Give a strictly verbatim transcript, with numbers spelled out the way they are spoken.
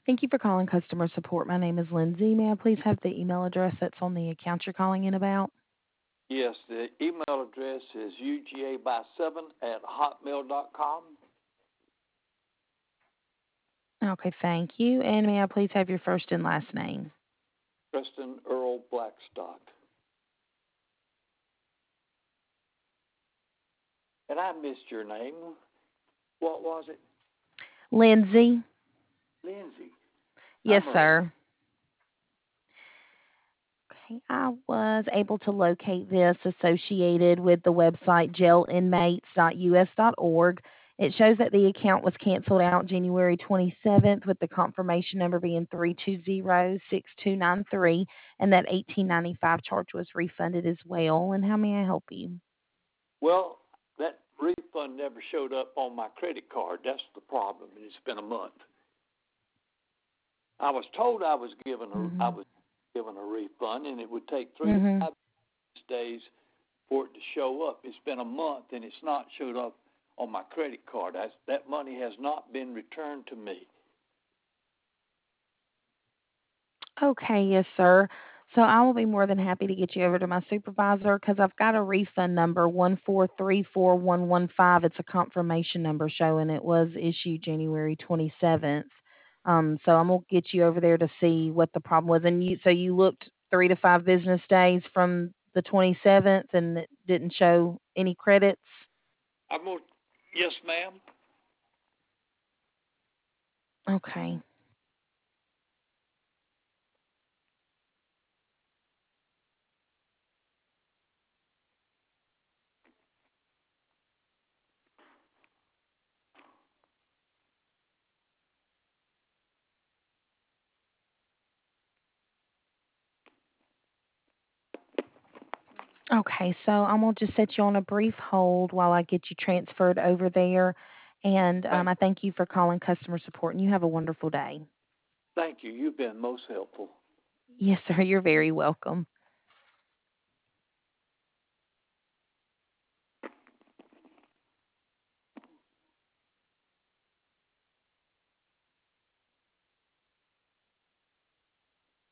Thank you for calling customer support. My name is Lindsay. May I please have the email address that's on the account you're calling in about? Yes, the email address is u g a by seven at hotmail dot com. Okay, thank you. And may I please have your first and last name? Preston Earl Blackstock. And I missed your name. What was it? Lindsay? Lindsay. Yes, I'm Earl. sir. Okay, I was able to locate this associated with the website jail inmates dot u s dot org. It shows that the account was canceled out January twenty-seventh with the confirmation number being three two zero six two nine three, and that eighteen ninety-five charge was refunded as well. And how may I help you? Well, that refund never showed up on my credit card. That's the problem, and it's been a month. I was told I was given a I Mhm. was given a refund, and it would take three to Mhm. five days for it to show up. It's been a month, and it's not showed up on my credit card. I, that money has not been returned to me. Okay, yes, sir. So I will be more than happy to get you over to my supervisor because I've got a refund number one four three four one one five. It's a confirmation number showing it was issued January twenty seventh. Um, so I'm gonna get you over there to see what the problem was. And you, so you looked three to five business days from the twenty seventh, and it didn't show any credits. I'm going. Yes, ma'am. Okay. Okay, so I'm gonna just set you on a brief hold while I get you transferred over there. And um, Thank, I thank you for calling customer support, and you have a wonderful day. thank you. You've been most helpful. Yes, sir. You're very welcome.